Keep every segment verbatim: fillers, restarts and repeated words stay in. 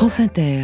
France Inter.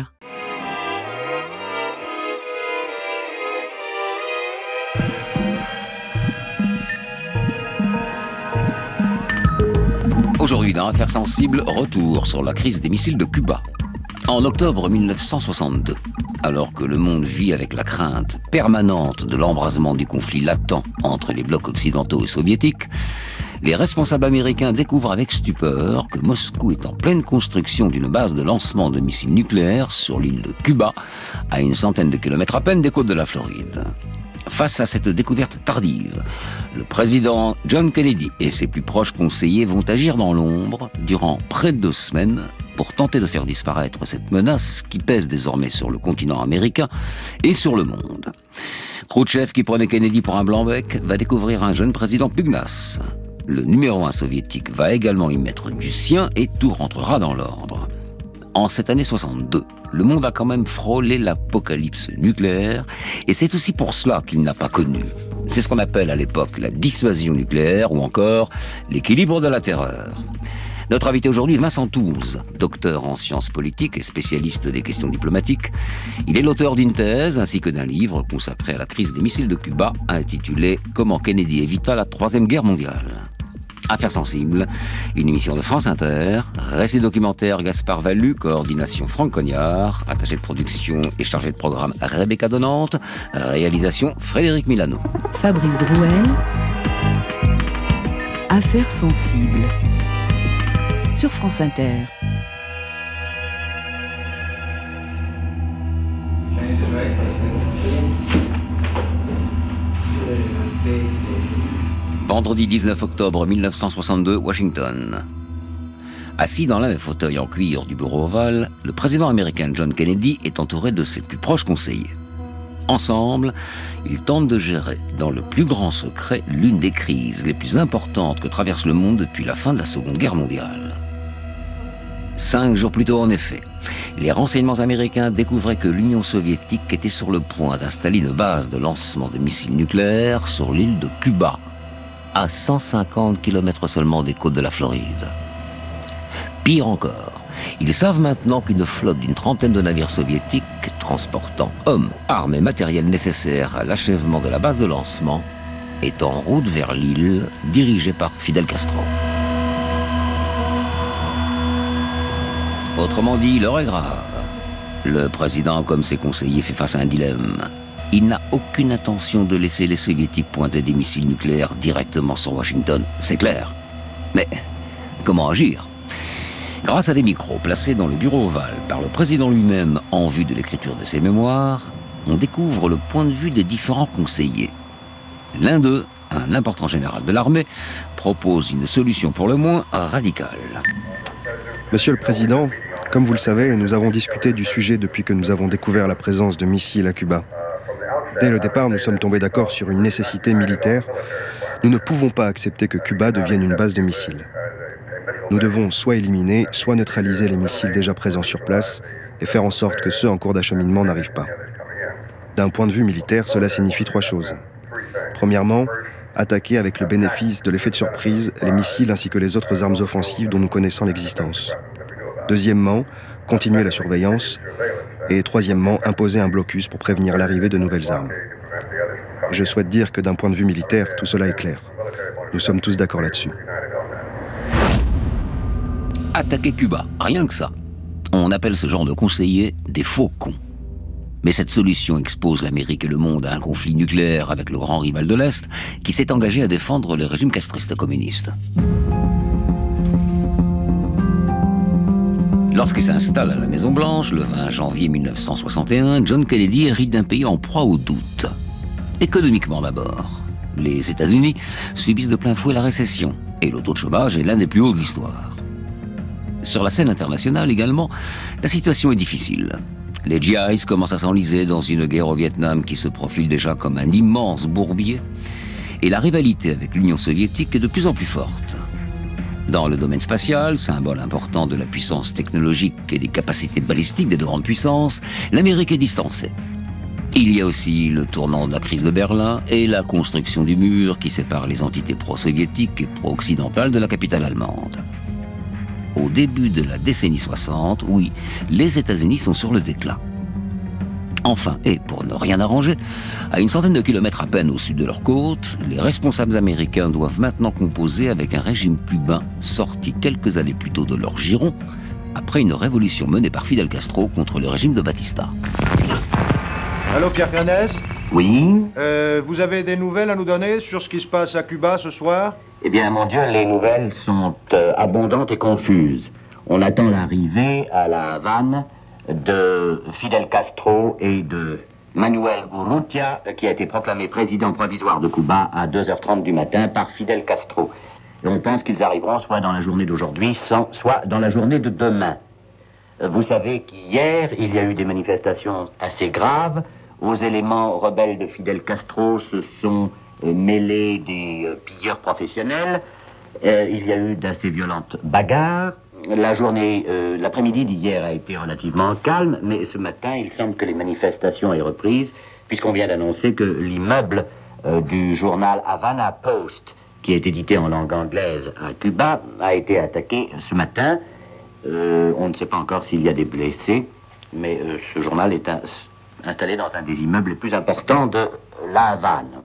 Aujourd'hui, dans Affaires sensibles, retour sur la crise des missiles de Cuba. En octobre mille neuf cent soixante-deux, alors que le monde vit avec la crainte permanente de l'embrasement du conflit latent entre les blocs occidentaux et soviétiques, les responsables américains découvrent avec stupeur que Moscou est en pleine construction d'une base de lancement de missiles nucléaires sur l'île de Cuba, à une centaine de kilomètres à peine des côtes de la Floride. Face à cette découverte tardive, le président John Kennedy et ses plus proches conseillers vont agir dans l'ombre durant près de deux semaines pour tenter de faire disparaître cette menace qui pèse désormais sur le continent américain et sur le monde. Khrouchtchev, qui prenait Kennedy pour un blanc-bec, va découvrir un jeune président pugnace. Le numéro un soviétique va également y mettre du sien et tout rentrera dans l'ordre. En cette année soixante-deux, le monde a quand même frôlé l'apocalypse nucléaire et c'est aussi pour cela qu'il n'a pas connu. C'est ce qu'on appelle à l'époque la dissuasion nucléaire ou encore l'équilibre de la terreur. Notre invité aujourd'hui est Vincent Touze, docteur en sciences politiques et spécialiste des questions diplomatiques. Il est l'auteur d'une thèse ainsi que d'un livre consacré à la crise des missiles de Cuba intitulé « Comment Kennedy évita la Troisième Guerre mondiale ». Affaires sensibles, une émission de France Inter, récit documentaire Gaspard Vallu, coordination Franck Cognard, attaché de production et chargé de programme Rebecca Donante, réalisation Frédéric Milano. Fabrice Drouel, Affaires sensibles, sur France Inter. Vendredi dix-neuf octobre mille neuf cent soixante-deux, Washington. Assis dans l'un des fauteuils en cuir du bureau ovale, le président américain John Kennedy est entouré de ses plus proches conseillers. Ensemble, ils tentent de gérer, dans le plus grand secret, l'une des crises les plus importantes que traverse le monde depuis la fin de la Seconde Guerre mondiale. Cinq jours plus tôt, en effet, les renseignements américains découvraient que l'Union soviétique était sur le point d'installer une base de lancement de missiles nucléaires sur l'île de Cuba, à cent cinquante kilomètres seulement des côtes de la Floride. Pire encore, ils savent maintenant qu'une flotte d'une trentaine de navires soviétiques transportant hommes, armes et matériel nécessaires à l'achèvement de la base de lancement est en route vers l'île dirigée par Fidel Castro. Autrement dit, l'heure est grave. Le président, comme ses conseillers, fait face à un dilemme. Il n'a aucune intention de laisser les soviétiques pointer des missiles nucléaires directement sur Washington, c'est clair. Mais comment agir ? Grâce à des micros placés dans le bureau ovale par le président lui-même en vue de l'écriture de ses mémoires, on découvre le point de vue des différents conseillers. L'un d'eux, un important général de l'armée, propose une solution pour le moins radicale. Monsieur le Président, comme vous le savez, nous avons discuté du sujet depuis que nous avons découvert la présence de missiles à Cuba. Dès le départ, nous sommes tombés d'accord sur une nécessité militaire. Nous ne pouvons pas accepter que Cuba devienne une base de missiles. Nous devons soit éliminer, soit neutraliser les missiles déjà présents sur place et faire en sorte que ceux en cours d'acheminement n'arrivent pas. D'un point de vue militaire, cela signifie trois choses. Premièrement, attaquer avec le bénéfice de l'effet de surprise les missiles ainsi que les autres armes offensives dont nous connaissons l'existence. Deuxièmement, continuer la surveillance. Et troisièmement, imposer un blocus pour prévenir l'arrivée de nouvelles armes. Je souhaite dire que d'un point de vue militaire, tout cela est clair. Nous sommes tous d'accord là-dessus. Attaquer Cuba, rien que ça. On appelle ce genre de conseillers des faux cons. Mais cette solution expose l'Amérique et le monde à un conflit nucléaire avec le grand rival de l'Est qui s'est engagé à défendre le régime castriste communiste. Lorsqu'il s'installe à la Maison-Blanche, le vingt janvier mille neuf cent soixante et un, John Kennedy hérite d'un pays en proie au doute. Économiquement d'abord. Les États-Unis subissent de plein fouet la récession et le taux de chômage est l'un des plus hauts de l'histoire. Sur la scène internationale également, la situation est difficile. Les G Is commencent à s'enliser dans une guerre au Vietnam qui se profile déjà comme un immense bourbier et la rivalité avec l'Union soviétique est de plus en plus forte. Dans le domaine spatial, symbole important de la puissance technologique et des capacités balistiques des deux grandes puissances, l'Amérique est distancée. Il y a aussi le tournant de la crise de Berlin et la construction du mur qui sépare les entités pro-soviétiques et pro-occidentales de la capitale allemande. au début de la décennie soixante, oui, les États-Unis sont sur le déclin. Enfin, et pour ne rien arranger, à une centaine de kilomètres à peine au sud de leur côte, les responsables américains doivent maintenant composer avec un régime cubain sorti quelques années plus tôt de leur giron, après une révolution menée par Fidel Castro contre le régime de Batista. Allô, Pierre Cernès ? Oui. Euh, vous avez des nouvelles à nous donner sur ce qui se passe à Cuba ce soir ? Eh bien, mon Dieu, les nouvelles sont euh, abondantes et confuses. On attend l'arrivée à La Havane de Fidel Castro et de Manuel Urrutia, qui a été proclamé président provisoire de Cuba à deux heures trente du matin par Fidel Castro. Et on pense qu'ils arriveront soit dans la journée d'aujourd'hui, soit dans la journée de demain. Vous savez qu'hier, il y a eu des manifestations assez graves. Aux éléments rebelles de Fidel Castro se sont euh, mêlés des euh, pilleurs professionnels. Euh, il y a eu d'assez violentes bagarres. La journée, euh, l'après-midi d'hier a été relativement calme, mais ce matin, il semble que les manifestations aient reprise, puisqu'on vient d'annoncer que l'immeuble euh, du journal Havana Post, qui est édité en langue anglaise à Cuba, a été attaqué ce matin. Euh, on ne sait pas encore s'il y a des blessés, mais euh, ce journal est un, installé dans un des immeubles les plus importants de La Havane.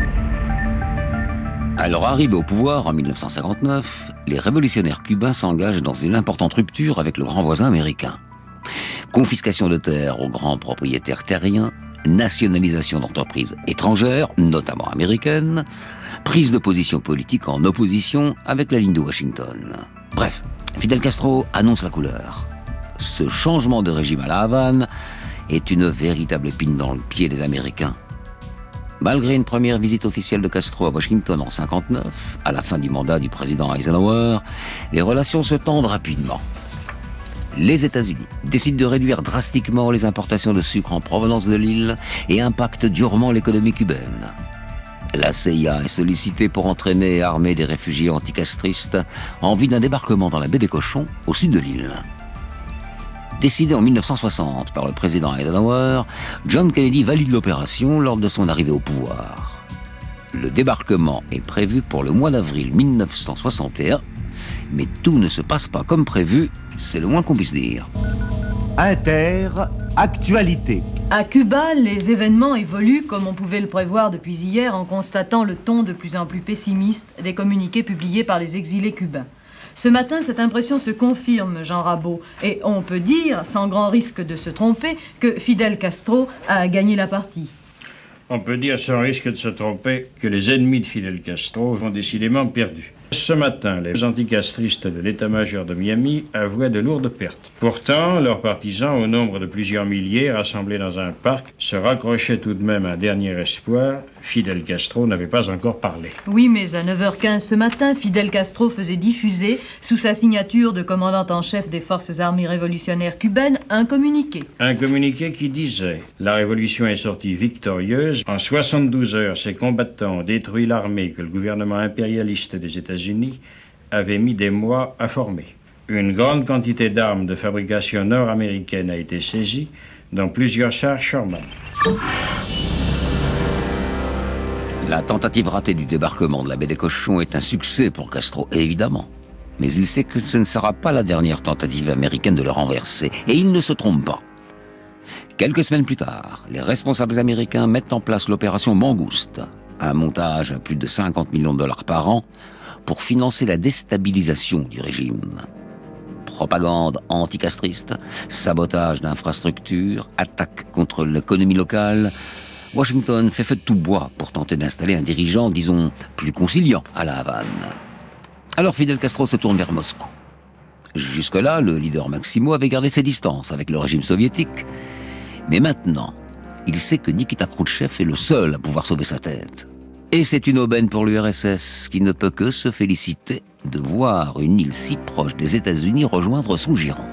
Alors, arrivés au pouvoir en mille neuf cent cinquante-neuf, les révolutionnaires cubains s'engagent dans une importante rupture avec le grand voisin américain. Confiscation de terres aux grands propriétaires terriens, nationalisation d'entreprises étrangères, notamment américaines, prise de position politique en opposition avec la ligne de Washington. Bref, Fidel Castro annonce la couleur. Ce changement de régime à La Havane est une véritable épine dans le pied des Américains. Malgré une première visite officielle de Castro à Washington en cinquante-neuf, à la fin du mandat du président Eisenhower, les relations se tendent rapidement. Les États-Unis décident de réduire drastiquement les importations de sucre en provenance de l'île et impactent durement l'économie cubaine. La C I A est sollicitée pour entraîner et armer des réfugiés anticastristes en vue d'un débarquement dans la baie des Cochons, au sud de l'île. Décidé en mille neuf cent soixante par le président Eisenhower, John Kennedy valide l'opération lors de son arrivée au pouvoir. Le débarquement est prévu pour le mois d'avril mille neuf cent soixante et un, mais tout ne se passe pas comme prévu, c'est le moins qu'on puisse dire. Inter, actualité. À Cuba, les événements évoluent comme on pouvait le prévoir depuis hier en constatant le ton de plus en plus pessimiste des communiqués publiés par les exilés cubains. Ce matin, cette impression se confirme, Jean Rabault, et on peut dire, sans grand risque de se tromper, que Fidel Castro a gagné la partie. On peut dire, sans risque de se tromper, que les ennemis de Fidel Castro vont décidément perdus. Ce matin, les anticastristes de l'état-major de Miami avouaient de lourdes pertes. Pourtant, leurs partisans, au nombre de plusieurs milliers, rassemblés dans un parc, se raccrochaient tout de même à un dernier espoir. Fidel Castro n'avait pas encore parlé. Oui, mais à neuf heures quinze ce matin, Fidel Castro faisait diffuser, sous sa signature de commandant en chef des forces armées révolutionnaires cubaines, un communiqué. Un communiqué qui disait « La révolution est sortie victorieuse. En soixante-douze heures, ses combattants ont détruit l'armée que le gouvernement impérialiste des États-Unis avait mis des mois à former. Une grande quantité d'armes de fabrication nord-américaine a été saisie, dont plusieurs chars Sherman. » La tentative ratée du débarquement de la baie des Cochons est un succès pour Castro, évidemment. Mais il sait que ce ne sera pas la dernière tentative américaine de le renverser. Et il ne se trompe pas. Quelques semaines plus tard, les responsables américains mettent en place l'opération Mangouste, un montage à plus de cinquante millions de dollars par an pour financer la déstabilisation du régime. Propagande anticastriste, sabotage d'infrastructures, attaque contre l'économie locale... Washington fait feu de tout bois pour tenter d'installer un dirigeant, disons, plus conciliant à La Havane. Alors Fidel Castro se tourne vers Moscou. Jusque-là, le leader Maximo avait gardé ses distances avec le régime soviétique. Mais maintenant, il sait que Nikita Khrouchtchev est le seul à pouvoir sauver sa tête. Et c'est une aubaine pour l'U R S S qui ne peut que se féliciter de voir une île si proche des États-Unis rejoindre son giron.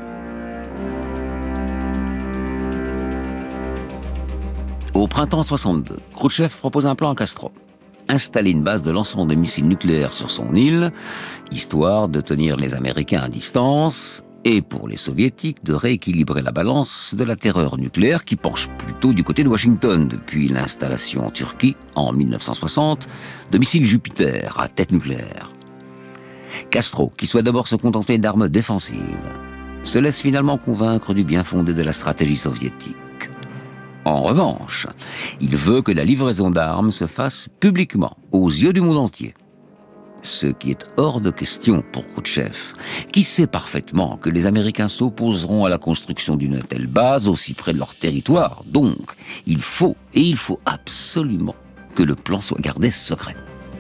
Au printemps soixante-deux, Khrouchtchev propose un plan à Castro. Installer une base de lancement de missiles nucléaires sur son île, histoire de tenir les Américains à distance, et pour les Soviétiques de rééquilibrer la balance de la terreur nucléaire qui penche plutôt du côté de Washington depuis l'installation en Turquie, en mille neuf cent soixante, de missiles Jupiter à tête nucléaire. Castro, qui souhaite d'abord se contenter d'armes défensives, se laisse finalement convaincre du bien fondé de la stratégie soviétique. En revanche, il veut que la livraison d'armes se fasse publiquement, aux yeux du monde entier. Ce qui est hors de question pour Khrouchtchev, qui sait parfaitement que les Américains s'opposeront à la construction d'une telle base aussi près de leur territoire. Donc, il faut, et il faut absolument, que le plan soit gardé secret.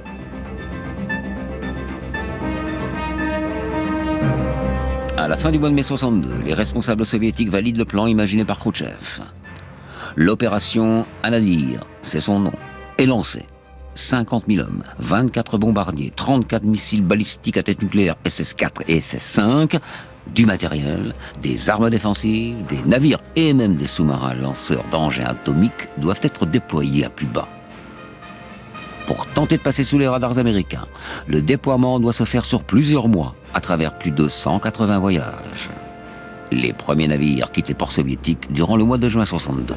À la fin du mois de mai soixante-deux, les responsables soviétiques valident le plan imaginé par Khrouchtchev. L'opération Anadir, c'est son nom, est lancée. cinquante mille hommes, vingt-quatre bombardiers, trente-quatre missiles balistiques à tête nucléaire S S quatre et S S cinq, du matériel, des armes défensives, des navires et même des sous-marins lanceurs d'engins atomiques doivent être déployés à Cuba. Pour tenter de passer sous les radars américains, le déploiement doit se faire sur plusieurs mois, à travers plus de cent quatre-vingts voyages. Les premiers navires quittent les ports soviétiques durant le mois de juin soixante-deux.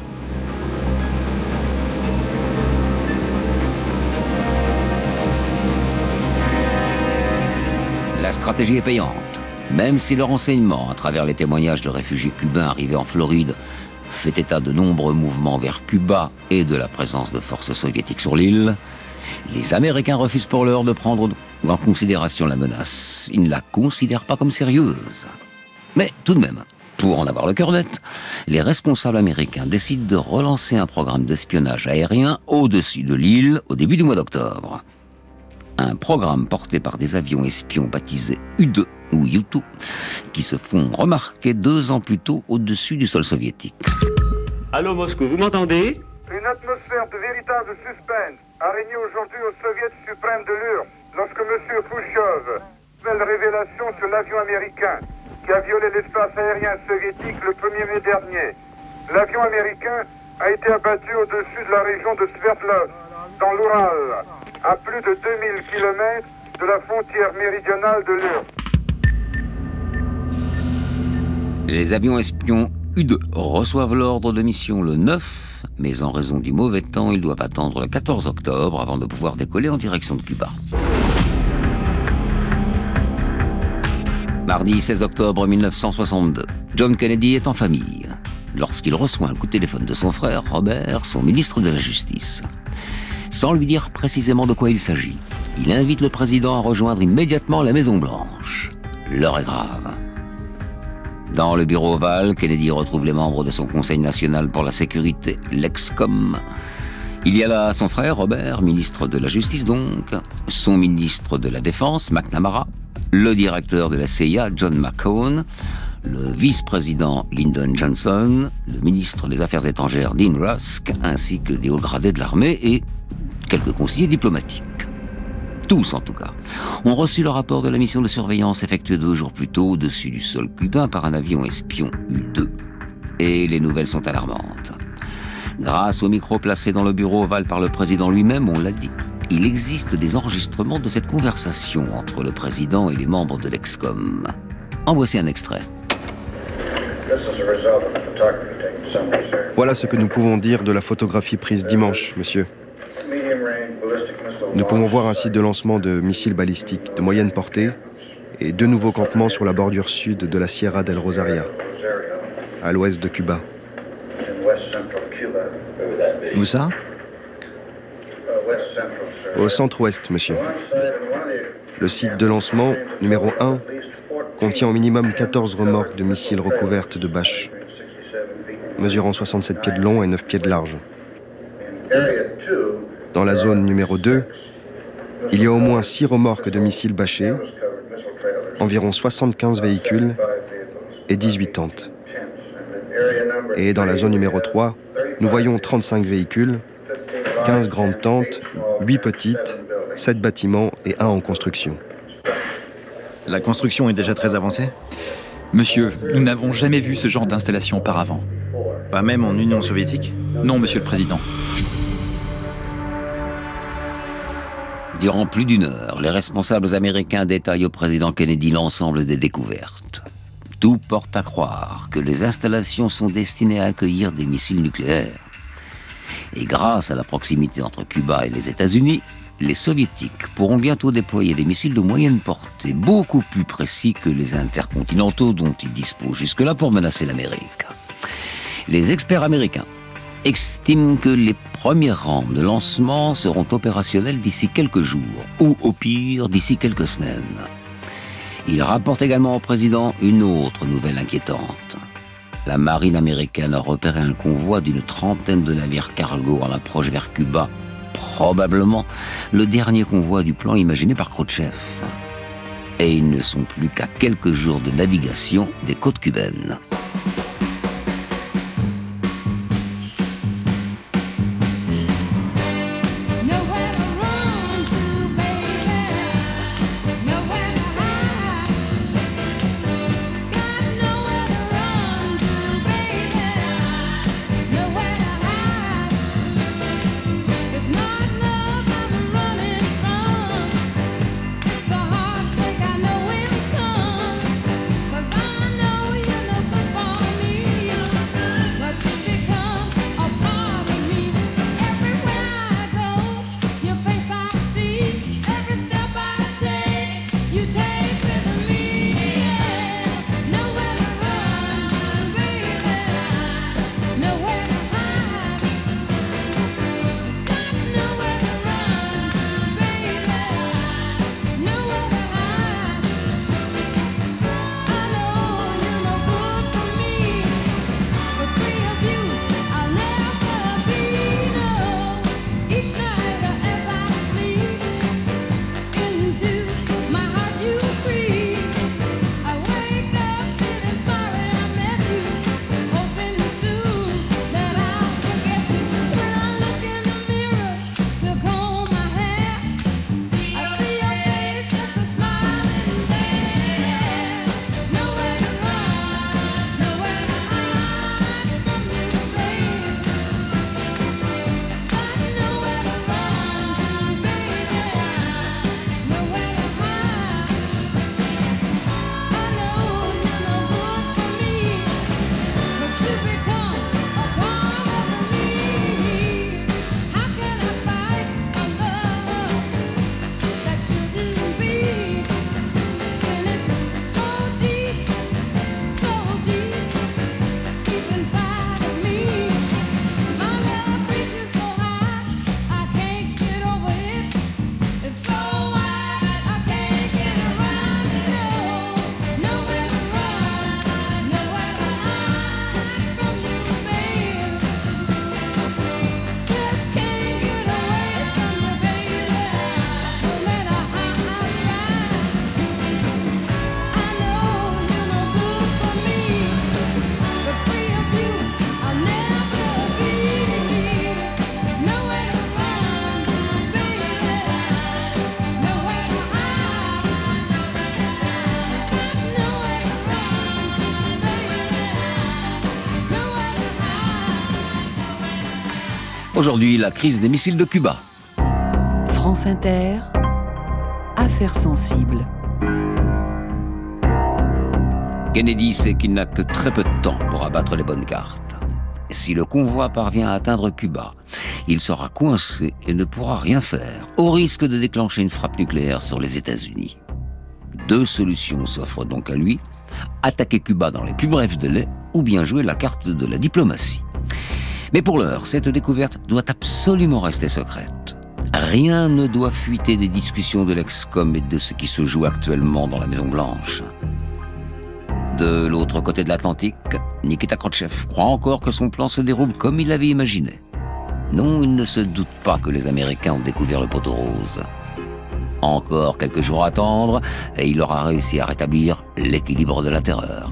La stratégie est payante, même si le renseignement, à travers les témoignages de réfugiés cubains arrivés en Floride, fait état de nombreux mouvements vers Cuba et de la présence de forces soviétiques sur l'île. Les Américains refusent pour l'heure de prendre en considération la menace. Ils ne la considèrent pas comme sérieuse. Mais tout de même, pour en avoir le cœur net, les responsables américains décident de relancer un programme d'espionnage aérien au-dessus de l'île au début du mois d'octobre. Un programme porté par des avions espions baptisés U deux ou U deux, qui se font remarquer deux ans plus tôt au-dessus du sol soviétique. Allô Moscou, vous m'entendez? Une atmosphère de véritable suspense a régné aujourd'hui au Soviet suprême de l'U R S S S lorsque M. Khrouchtchev fait la révélation sur l'avion américain qui a violé l'espace aérien soviétique le premier mai dernier. L'avion américain a été abattu au-dessus de la région de Sverdlovsk, dans l'Oural, à plus de deux mille kilomètres de la frontière méridionale de l'U R S S S. Les avions espions U deux reçoivent l'ordre de mission le neuf, mais en raison du mauvais temps, ils doivent attendre le quatorze octobre avant de pouvoir décoller en direction de Cuba. Mardi seize octobre mille neuf cent soixante-deux, John Kennedy est en famille, lorsqu'il reçoit un coup de téléphone de son frère, Robert, son ministre de la Justice. Sans lui dire précisément de quoi il s'agit, il invite le président à rejoindre immédiatement la Maison-Blanche. L'heure est grave. Dans le bureau ovale, Kennedy retrouve les membres de son Conseil national pour la sécurité, l'Excom. Il y a là son frère, Robert, ministre de la Justice donc, son ministre de la Défense, McNamara, le directeur de la C I A, John McCone, le vice-président Lyndon Johnson, le ministre des Affaires étrangères, Dean Rusk, ainsi que des hauts gradés de l'armée et quelques conseillers diplomatiques. Tous, en tout cas, ont reçu le rapport de la mission de surveillance effectuée deux jours plus tôt au-dessus du sol cubain par un avion espion U deux. Et les nouvelles sont alarmantes. Grâce au micro placé dans le bureau ovale par le président lui-même, on l'a dit, il existe des enregistrements de cette conversation entre le président et les membres de l'Excom. En voici un extrait. Voilà ce que nous pouvons dire de la photographie prise dimanche, monsieur. Nous pouvons voir un site de lancement de missiles balistiques de moyenne portée et deux nouveaux campements sur la bordure sud de la Sierra del Rosaria, à l'ouest de Cuba. Où ça? Au centre-ouest, monsieur. Le site de lancement, numéro un, contient au minimum quatorze remorques de missiles recouvertes de bâches, mesurant soixante-sept pieds de long et neuf pieds de large. Dans la zone numéro deux, il y a au moins six remorques de missiles bâchés, environ soixante-quinze véhicules et dix-huit tentes. Et dans la zone numéro trois, nous voyons trente-cinq véhicules, quinze grandes tentes, huit petites, sept bâtiments et un en construction. La construction est déjà très avancée? Monsieur, nous n'avons jamais vu ce genre d'installation auparavant. Pas même en Union soviétique? Non, monsieur le président. Durant plus d'une heure, les responsables américains détaillent au président Kennedy l'ensemble des découvertes. Tout porte à croire que les installations sont destinées à accueillir des missiles nucléaires. Et grâce à la proximité entre Cuba et les États-Unis, les soviétiques pourront bientôt déployer des missiles de moyenne portée, beaucoup plus précis que les intercontinentaux dont ils disposent jusque-là pour menacer l'Amérique. Les experts américains estiment que les premières rampes de lancement seront opérationnelles d'ici quelques jours, ou au pire d'ici quelques semaines. Ils rapportent également au président une autre nouvelle inquiétante. La marine américaine a repéré un convoi d'une trentaine de navires cargo en approche vers Cuba, probablement le dernier convoi du plan imaginé par Khrouchtchev. Et ils ne sont plus qu'à quelques jours de navigation des côtes cubaines. Aujourd'hui, la crise des missiles de Cuba. France Inter, affaires sensibles. Kennedy sait qu'il n'a que très peu de temps pour abattre les bonnes cartes. Si le convoi parvient à atteindre Cuba, il sera coincé et ne pourra rien faire, au risque de déclencher une frappe nucléaire sur les États-Unis. Deux solutions s'offrent donc à lui, attaquer Cuba dans les plus brefs délais ou bien jouer la carte de la diplomatie. Mais pour l'heure, cette découverte doit absolument rester secrète. Rien ne doit fuiter des discussions de l'ex-com et de ce qui se joue actuellement dans la Maison-Blanche. De l'autre côté de l'Atlantique, Nikita Khrouchtchev croit encore que son plan se déroule comme il l'avait imaginé. Non, il ne se doute pas que les Américains ont découvert le poteau rose. Encore quelques jours à attendre, et il aura réussi à rétablir l'équilibre de la terreur.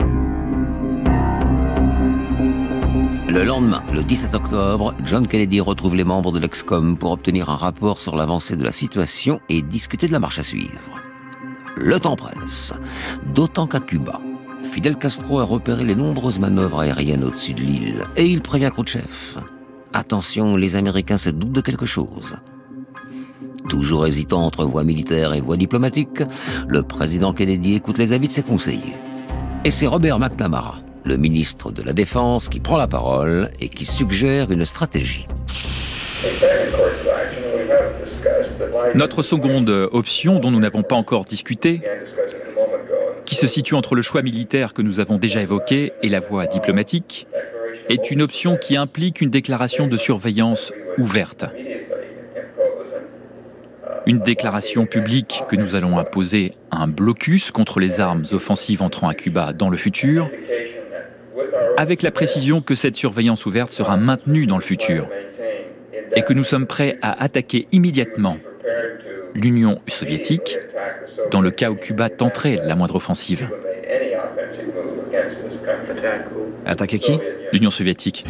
Le lendemain, le dix-sept octobre, John Kennedy retrouve les membres de l'ex-com pour obtenir un rapport sur l'avancée de la situation et discuter de la marche à suivre. Le temps presse, d'autant qu'à Cuba, Fidel Castro a repéré les nombreuses manœuvres aériennes au-dessus de l'île et il prévient Khrouchtchev. Attention, les Américains se doutent de quelque chose. Toujours hésitant entre voie militaire et voie diplomatique, le président Kennedy écoute les avis de ses conseillers. Et c'est Robert McNamara, le ministre de la Défense, qui prend la parole et qui suggère une stratégie. The second course of action we have discussed Notre seconde option, dont nous n'avons pas encore discuté, qui se situe entre le choix militaire que nous avons déjà évoqué et la voie diplomatique, est une option qui implique une déclaration de surveillance ouverte. Une déclaration publique que nous allons imposer un blocus contre les armes offensives entrant à Cuba dans le futur, avec la précision que cette surveillance ouverte sera maintenue dans le futur et que nous sommes prêts à attaquer immédiatement l'Union soviétique dans le cas où Cuba tenterait la moindre offensive. Attaquer qui ? L'Union soviétique.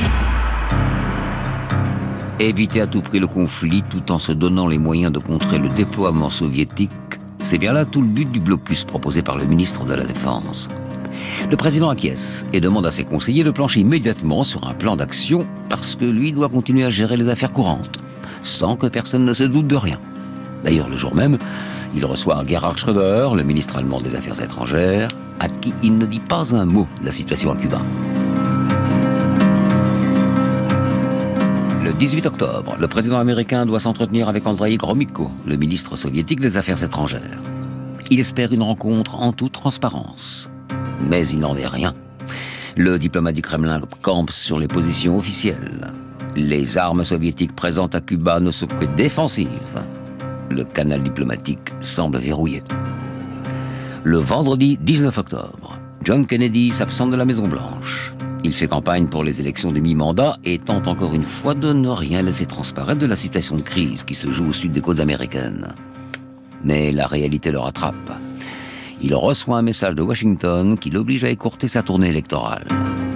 Éviter à tout prix le conflit tout en se donnant les moyens de contrer le déploiement soviétique, c'est bien là tout le but du blocus proposé par le ministre de la Défense. Le président acquiesce et demande à ses conseillers de plancher immédiatement sur un plan d'action parce que lui doit continuer à gérer les affaires courantes, sans que personne ne se doute de rien. D'ailleurs, le jour même, il reçoit Gerhard Schröder, le ministre allemand des Affaires étrangères, à qui il ne dit pas un mot de la situation à Cuba. Le dix-huit octobre, le président américain doit s'entretenir avec Andreï Gromyko, le ministre soviétique des Affaires étrangères. Il espère une rencontre en toute transparence. Mais il n'en est rien. Le diplomate du Kremlin campe sur les positions officielles. Les armes soviétiques présentes à Cuba ne sont que défensives. Le canal diplomatique semble verrouillé. Le vendredi dix-neuf octobre, John Kennedy s'absente de la Maison-Blanche. Il fait campagne pour les élections de mi-mandat et tente encore une fois de ne rien laisser transparaître de la situation de crise qui se joue au sud des côtes américaines. Mais la réalité le rattrape. Il reçoit un message de Washington qui l'oblige à écourter sa tournée électorale.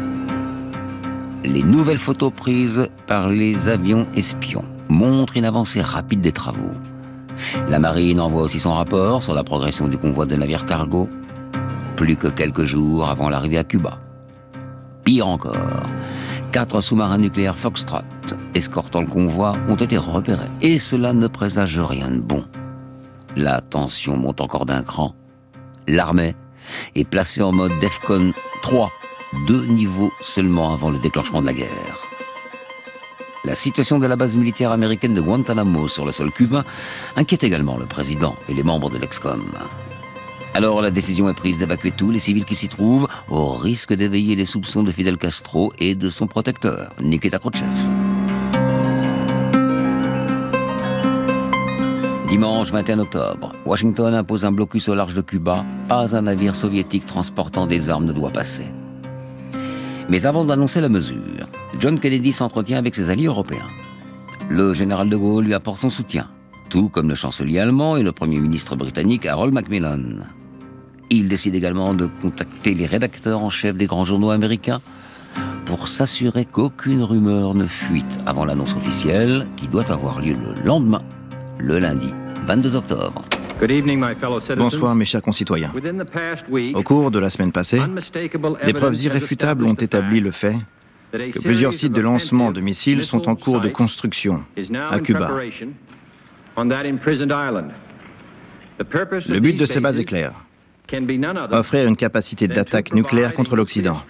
Les nouvelles photos prises par les avions espions montrent une avancée rapide des travaux. La marine envoie aussi son rapport sur la progression du convoi de navires cargo, plus que quelques jours avant l'arrivée à Cuba. Pire encore, quatre sous-marins nucléaires Foxtrot escortant le convoi ont été repérés. Et cela ne présage rien de bon. La tension monte encore d'un cran. L'armée est placée en mode DEFCON trois, deux niveaux seulement avant le déclenchement de la guerre. La situation de la base militaire américaine de Guantanamo sur le sol cubain inquiète également le président et les membres de l'Excom. Alors la décision est prise d'évacuer tous les civils qui s'y trouvent, au risque d'éveiller les soupçons de Fidel Castro et de son protecteur, Nikita Khrouchtchev. Dimanche vingt et un octobre, Washington impose un blocus au large de Cuba. Pas un navire soviétique transportant des armes ne doit passer. Mais avant d'annoncer la mesure, John Kennedy s'entretient avec ses alliés européens. Le général de Gaulle lui apporte son soutien, tout comme le chancelier allemand et le premier ministre britannique Harold Macmillan. Il décide également de contacter les rédacteurs en chef des grands journaux américains pour s'assurer qu'aucune rumeur ne fuite avant l'annonce officielle qui doit avoir lieu le lendemain, le lundi vingt-deux octobre. Bonsoir mes chers concitoyens. Au cours de la semaine passée, des preuves irréfutables ont établi le fait que plusieurs sites de lancement de missiles sont en cours de construction à Cuba. Le but de ces bases est clair. Offrir une capacité d'attaque nucléaire contre l'Occident.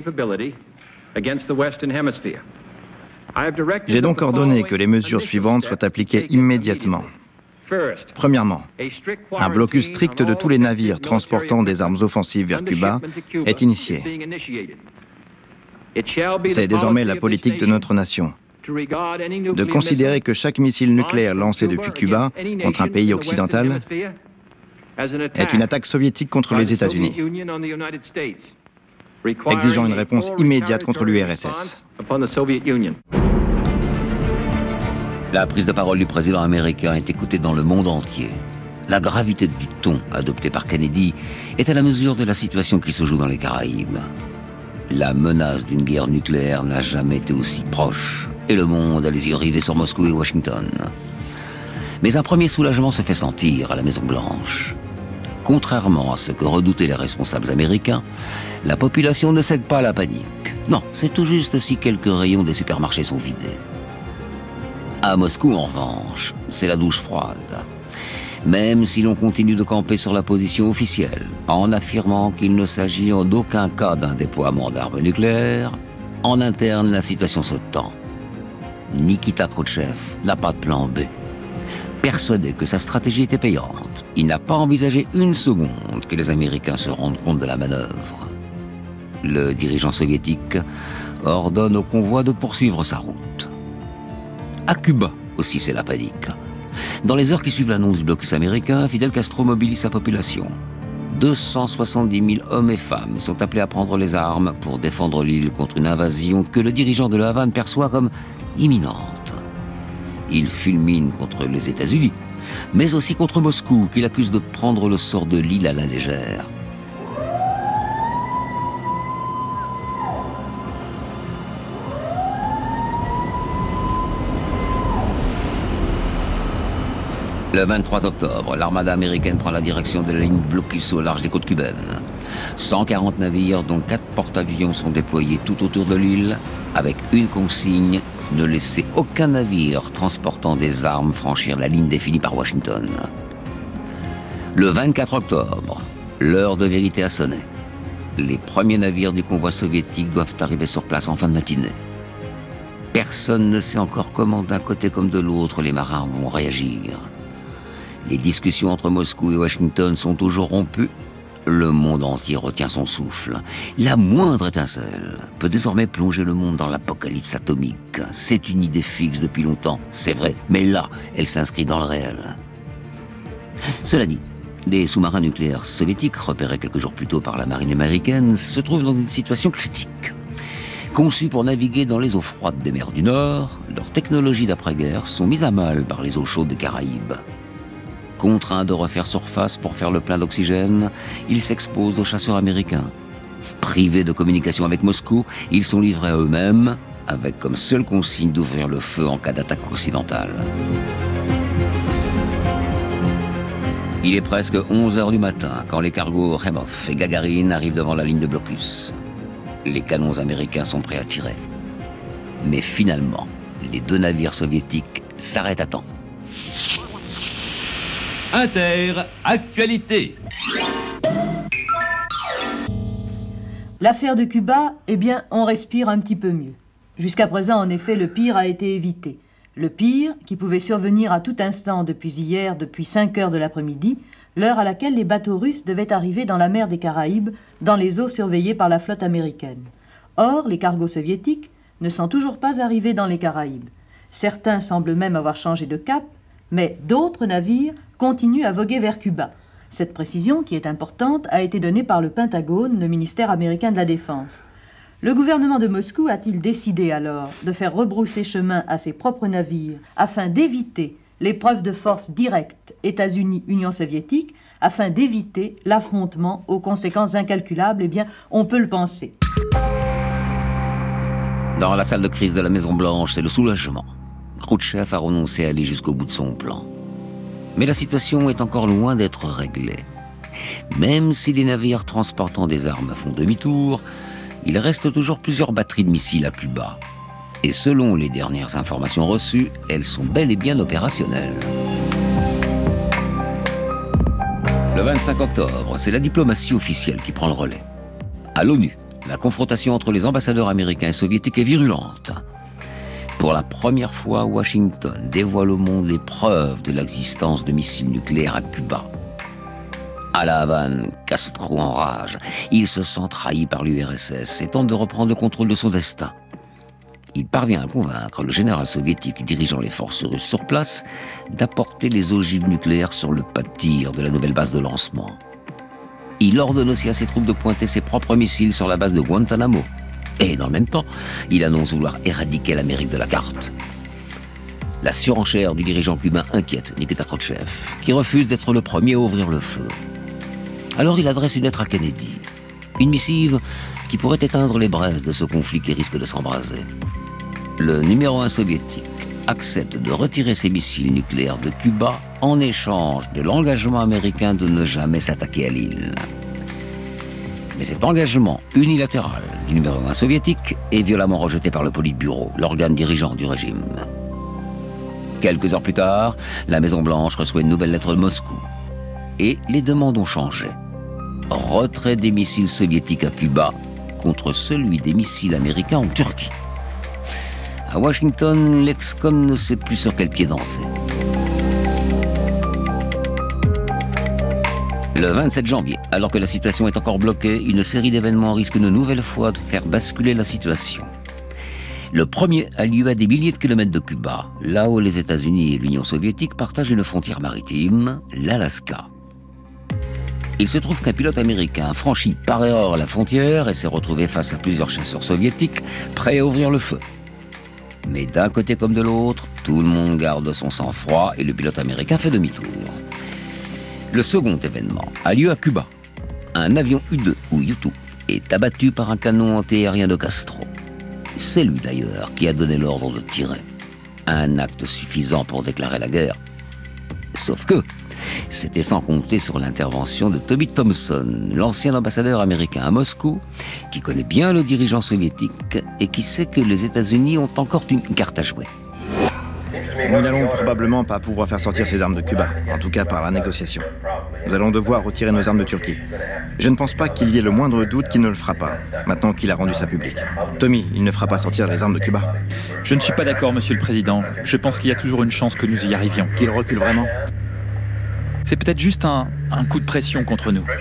J'ai donc ordonné que les mesures suivantes soient appliquées immédiatement. Premièrement, un blocus strict de tous les navires transportant des armes offensives vers Cuba est initié. C'est désormais la politique de notre nation de considérer que chaque missile nucléaire lancé depuis Cuba contre un pays occidental est une attaque soviétique contre les États-Unis, exigeant une réponse immédiate contre l'U R S S. La prise de parole du président américain est écoutée dans le monde entier. La gravité du ton adopté par Kennedy est à la mesure de la situation qui se joue dans les Caraïbes. La menace d'une guerre nucléaire n'a jamais été aussi proche, et le monde a les yeux rivés sur Moscou et Washington. Mais un premier soulagement se fait sentir à la Maison-Blanche. Contrairement à ce que redoutaient les responsables américains, la population ne cède pas à la panique. Non, c'est tout juste si quelques rayons des supermarchés sont vidés. À Moscou, en revanche, c'est la douche froide. Même si l'on continue de camper sur la position officielle, en affirmant qu'il ne s'agit en aucun cas d'un déploiement d'armes nucléaires, en interne, la situation se tend. Nikita Khrouchtchev n'a pas de plan B. Persuadé que sa stratégie était payante, il n'a pas envisagé une seconde que les Américains se rendent compte de la manœuvre. Le dirigeant soviétique ordonne au convoi de poursuivre sa route. À Cuba aussi, c'est la panique. Dans les heures qui suivent l'annonce du blocus américain, Fidel Castro mobilise sa population. deux cent soixante-dix mille hommes et femmes sont appelés à prendre les armes pour défendre l'île contre une invasion que le dirigeant de la Havane perçoit comme imminente. Il fulmine contre les États-Unis, mais aussi contre Moscou, qu'il accuse de prendre le sort de l'île à la légère. Le vingt-trois octobre, l'armada américaine prend la direction de la ligne de blocus au large des côtes cubaines. cent quarante navires, dont quatre porte-avions, sont déployés tout autour de l'île, avec une consigne: ne laisser aucun navire transportant des armes franchir la ligne définie par Washington. Le vingt-quatre octobre, l'heure de vérité a sonné. Les premiers navires du convoi soviétique doivent arriver sur place en fin de matinée. Personne ne sait encore comment, d'un côté comme de l'autre, les marins vont réagir. Les discussions entre Moscou et Washington sont toujours rompues. Le monde entier retient son souffle. La moindre étincelle peut désormais plonger le monde dans l'apocalypse atomique. C'est une idée fixe depuis longtemps, c'est vrai, mais là, elle s'inscrit dans le réel. Cela dit, les sous-marins nucléaires soviétiques, repérés quelques jours plus tôt par la marine américaine, se trouvent dans une situation critique. Conçus pour naviguer dans les eaux froides des mers du Nord, leurs technologies d'après-guerre sont mises à mal par les eaux chaudes des Caraïbes. Contraints de refaire surface pour faire le plein d'oxygène, ils s'exposent aux chasseurs américains. Privés de communication avec Moscou, ils sont livrés à eux-mêmes, avec comme seule consigne d'ouvrir le feu en cas d'attaque occidentale. Il est presque onze heures du matin quand les cargos Remov et Gagarine arrivent devant la ligne de blocus. Les canons américains sont prêts à tirer. Mais finalement, les deux navires soviétiques s'arrêtent à temps. Inter, actualité. L'affaire de Cuba, eh bien, on respire un petit peu mieux. Jusqu'à présent, en effet, le pire a été évité. Le pire, qui pouvait survenir à tout instant depuis hier, depuis cinq heures de l'après-midi, l'heure à laquelle les bateaux russes devaient arriver dans la mer des Caraïbes, dans les eaux surveillées par la flotte américaine. Or, les cargos soviétiques ne sont toujours pas arrivés dans les Caraïbes. Certains semblent même avoir changé de cap, mais d'autres navires continuent à voguer vers Cuba. Cette précision, qui est importante, a été donnée par le Pentagone, le ministère américain de la Défense. Le gouvernement de Moscou a-t-il décidé alors de faire rebrousser chemin à ses propres navires afin d'éviter l'épreuve de force directe États-Unis-Union soviétique, afin d'éviter l'affrontement aux conséquences incalculables? Eh bien, on peut le penser. Dans la salle de crise de la Maison-Blanche, c'est le soulagement. Khrouchtchev a renoncé à aller jusqu'au bout de son plan. Mais la situation est encore loin d'être réglée. Même si les navires transportant des armes font demi-tour, il reste toujours plusieurs batteries de missiles à Cuba. Et selon les dernières informations reçues, elles sont bel et bien opérationnelles. Le vingt-cinq octobre, c'est la diplomatie officielle qui prend le relais. À l'ONU, la confrontation entre les ambassadeurs américains et soviétiques est virulente. Pour la première fois, Washington dévoile au monde les preuves de l'existence de missiles nucléaires à Cuba. À la Havane, Castro enrage. Il se sent trahi par l'U R S S et tente de reprendre le contrôle de son destin. Il parvient à convaincre le général soviétique dirigeant les forces russes sur place d'apporter les ogives nucléaires sur le pas de tir de la nouvelle base de lancement. Il ordonne aussi à ses troupes de pointer ses propres missiles sur la base de Guantanamo. Et dans le même temps, il annonce vouloir éradiquer l'Amérique de la carte. La surenchère du dirigeant cubain inquiète Nikita Khrouchtchev, qui refuse d'être le premier à ouvrir le feu. Alors il adresse une lettre à Kennedy, une missive qui pourrait éteindre les braises de ce conflit qui risque de s'embraser. Le numéro un soviétique accepte de retirer ses missiles nucléaires de Cuba en échange de l'engagement américain de ne jamais s'attaquer à l'île. Mais cet engagement unilatéral du numéro un soviétique est violemment rejeté par le Politburo, l'organe dirigeant du régime. Quelques heures plus tard, la Maison-Blanche reçoit une nouvelle lettre de Moscou. Et les demandes ont changé. Retrait des missiles soviétiques à Cuba contre celui des missiles américains en Turquie. À Washington, l'ex-com ne sait plus sur quel pied danser. Le vingt-sept janvier, alors que la situation est encore bloquée, une série d'événements risque une nouvelle fois de faire basculer la situation. Le premier a lieu à des milliers de kilomètres de Cuba, là où les États-Unis et l'Union soviétique partagent une frontière maritime, l'Alaska. Il se trouve qu'un pilote américain franchit par erreur la frontière et s'est retrouvé face à plusieurs chasseurs soviétiques prêts à ouvrir le feu. Mais d'un côté comme de l'autre, tout le monde garde son sang-froid et le pilote américain fait demi-tour. Le second événement a lieu à Cuba. Un avion U deux ou U deux est abattu par un canon antiaérien de Castro. C'est lui d'ailleurs qui a donné l'ordre de tirer. Un acte suffisant pour déclarer la guerre. Sauf que c'était sans compter sur l'intervention de Tommy Thompson, l'ancien ambassadeur américain à Moscou, qui connaît bien le dirigeant soviétique et qui sait que les États-Unis ont encore une carte à jouer. Nous n'allons probablement pas pouvoir faire sortir ces armes de Cuba, en tout cas par la négociation. Nous allons devoir retirer nos armes de Turquie. Je ne pense pas qu'il y ait le moindre doute qu'il ne le fera pas, maintenant qu'il a rendu ça public. Tommy, il ne fera pas sortir les armes de Cuba. Je ne suis pas d'accord, Monsieur le Président. Je pense qu'il y a toujours une chance que nous y arrivions. Qu'il recule vraiment? C'est peut-être juste un, un coup de pression contre nous.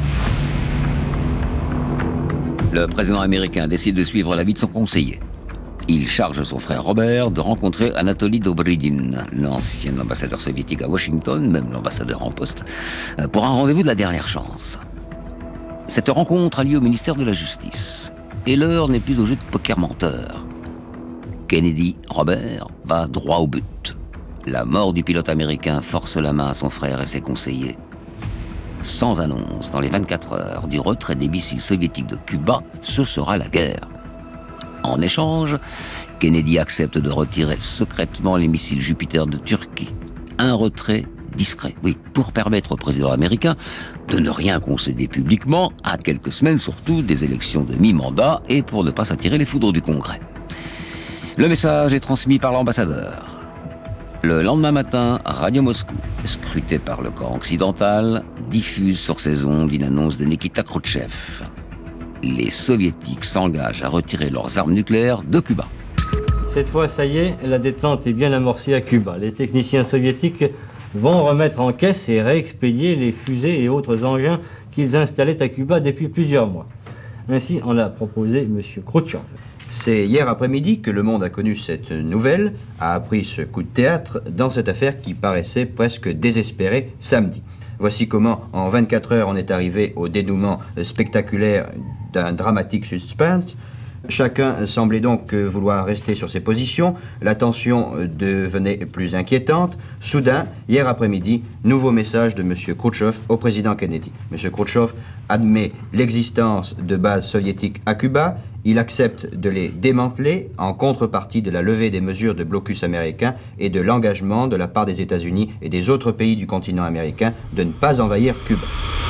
Le président américain décide de suivre l'avis de son conseiller. Il charge son frère Robert de rencontrer Anatoly Dobrynin, l'ancien ambassadeur soviétique à Washington, même l'ambassadeur en poste, pour un rendez-vous de la dernière chance. Cette rencontre a lieu au ministère de la Justice. Et l'heure n'est plus au jeu de poker menteur. Kennedy, Robert, va droit au but. La mort du pilote américain force la main à son frère et ses conseillers. Sans annonce, dans les vingt-quatre heures du retrait des missiles soviétiques de Cuba, ce sera la guerre. En échange, Kennedy accepte de retirer secrètement les missiles Jupiter de Turquie. Un retrait discret, oui, pour permettre au président américain de ne rien concéder publiquement, à quelques semaines surtout des élections de mi-mandat et pour ne pas s'attirer les foudres du Congrès. Le message est transmis par l'ambassadeur. Le lendemain matin, Radio Moscou, scruté par le camp occidental, diffuse sur ses ondes une annonce de Nikita Khrouchtchev. Les soviétiques s'engagent à retirer leurs armes nucléaires de Cuba. Cette fois, ça y est, la détente est bien amorcée à Cuba. Les techniciens soviétiques vont remettre en caisse et réexpédier les fusées et autres engins qu'ils installaient à Cuba depuis plusieurs mois. Ainsi en a proposé M. Khrouchtchev. C'est hier après-midi que le monde a connu cette nouvelle, a appris ce coup de théâtre dans cette affaire qui paraissait presque désespérée samedi. Voici comment, en vingt-quatre heures, on est arrivé au dénouement spectaculaire d'un dramatique suspense. Chacun semblait donc vouloir rester sur ses positions. La tension devenait plus inquiétante. Soudain, hier après-midi, nouveau message de M. Khrouchtchev au président Kennedy. M. Khrouchtchev admet l'existence de bases soviétiques à Cuba. Il accepte de les démanteler en contrepartie de la levée des mesures de blocus américain et de l'engagement de la part des États-Unis et des autres pays du continent américain de ne pas envahir Cuba.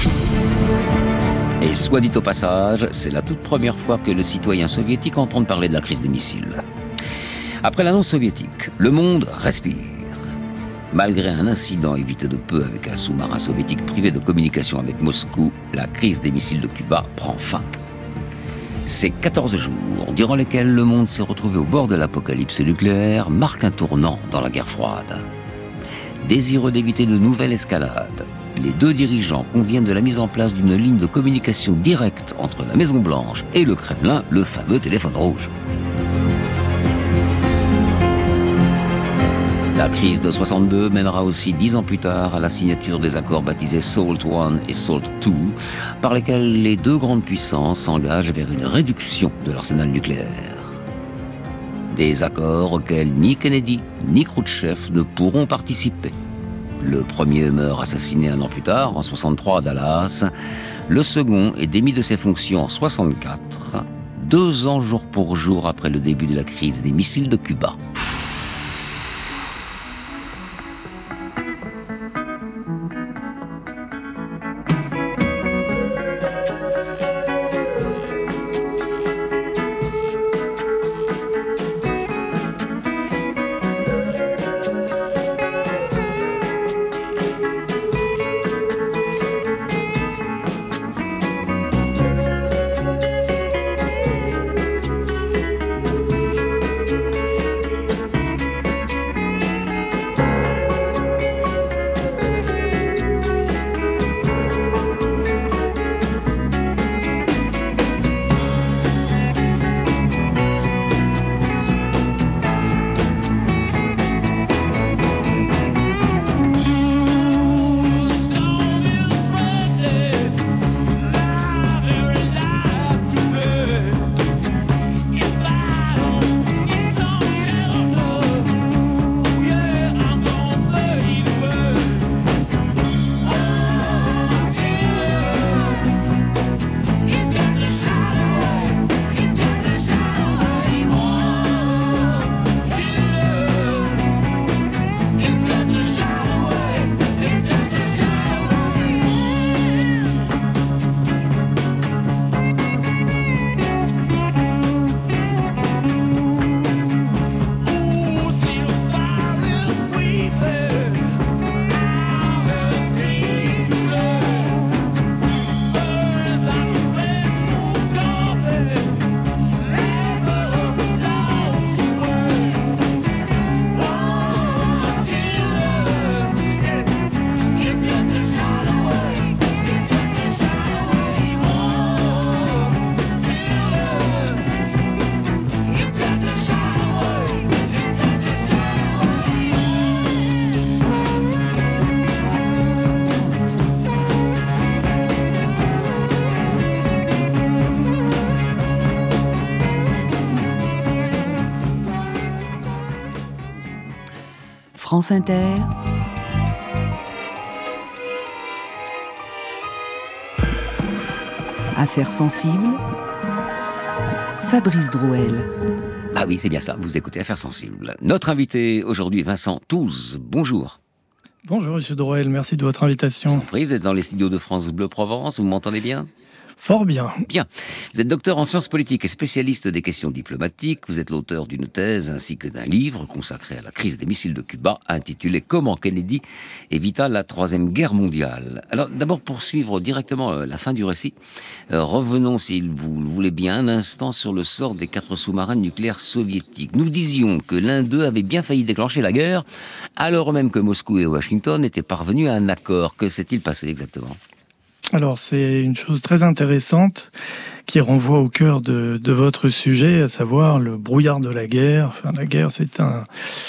Et soit dit au passage, c'est la toute première fois que les citoyens soviétiques entendent parler de la crise des missiles. Après l'annonce soviétique, le monde respire. Malgré un incident évité de peu avec un sous-marin soviétique privé de communication avec Moscou, la crise des missiles de Cuba prend fin. Ces quatorze jours, durant lesquels le monde s'est retrouvé au bord de l'apocalypse nucléaire, marquent un tournant dans la guerre froide. Désireux d'éviter de nouvelles escalades, les deux dirigeants conviennent de la mise en place d'une ligne de communication directe entre la Maison-Blanche et le Kremlin, le fameux téléphone rouge. La crise de soixante-deux mènera aussi dix ans plus tard à la signature des accords baptisés SALT un et SALT deux, par lesquels les deux grandes puissances s'engagent vers une réduction de l'arsenal nucléaire. Des accords auxquels ni Kennedy ni Khrouchtchev ne pourront participer. Le premier meurt assassiné un an plus tard, en soixante-trois à Dallas. Le second est démis de ses fonctions en soixante-quatre, deux ans jour pour jour après le début de la crise des missiles de Cuba. France Inter, Affaires sensibles, Fabrice Drouel. Ah oui, c'est bien ça, vous écoutez Affaires sensibles. Notre invité aujourd'hui est Vincent Touze. Bonjour. Bonjour Monsieur Drouel, merci de votre invitation. Vous êtes dans les studios de France Bleu Provence, vous m'entendez bien ? Fort bien. Bien. Vous êtes docteur en sciences politiques et spécialiste des questions diplomatiques. Vous êtes l'auteur d'une thèse ainsi que d'un livre consacré à la crise des missiles de Cuba, intitulé « Comment Kennedy évita la Troisième Guerre mondiale ». Alors, d'abord, pour suivre directement euh, la fin du récit, euh, revenons, si vous le voulez bien, un instant sur le sort des quatre sous-marins nucléaires soviétiques. Nous disions que l'un d'eux avait bien failli déclencher la guerre, alors même que Moscou et Washington étaient parvenus à un accord. Que s'est-il passé exactement ? Alors, c'est une chose très intéressante qui renvoie au cœur de, de votre sujet, à savoir le brouillard de la guerre. Enfin, la guerre, c'est un,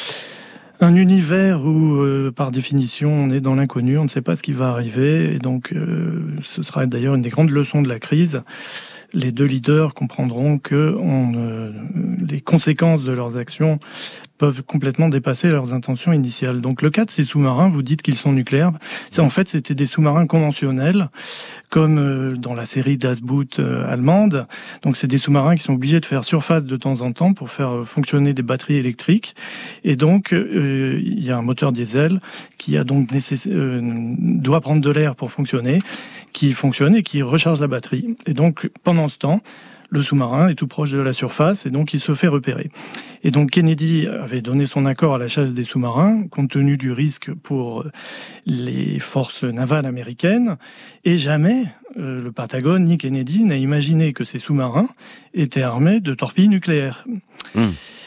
un univers où, euh, par définition, on est dans l'inconnu, on ne sait pas ce qui va arriver. Et donc, euh, ce sera d'ailleurs une des grandes leçons de la crise. Les deux leaders comprendront que on, euh, les conséquences de leurs actions peuvent complètement dépasser leurs intentions initiales. Donc le cas de ces sous-marins, vous dites qu'ils sont nucléaires, c'est en fait c'était des sous-marins conventionnels, comme euh, dans la série Das Boot euh, allemande. Donc c'est des sous-marins qui sont obligés de faire surface de temps en temps pour faire fonctionner des batteries électriques. Et donc euh, il y a un moteur diesel qui a donc nécess- euh, doit prendre de l'air pour fonctionner, qui fonctionne et qui recharge la batterie. Et donc pendant ce temps, le sous-marin est tout proche de la surface et donc il se fait repérer. Et donc Kennedy avait donné son accord à la chasse des sous-marins compte tenu du risque pour les forces navales américaines. Et jamais euh, le Pentagone ni Kennedy n'a imaginé que ces sous-marins étaient armés de torpilles nucléaires. Mmh.